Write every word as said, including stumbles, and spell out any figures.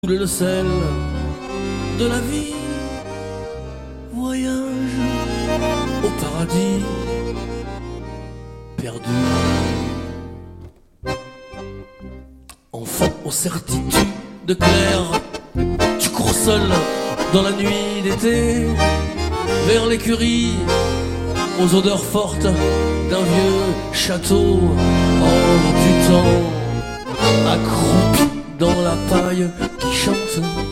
le sel de la vie, voyage au paradis perdu. Enfant aux certitudes claires, tu cours seul dans la nuit d'été vers l'écurie, aux odeurs fortes d'un vieux château hors du temps, accroupi dans la paille qui chante.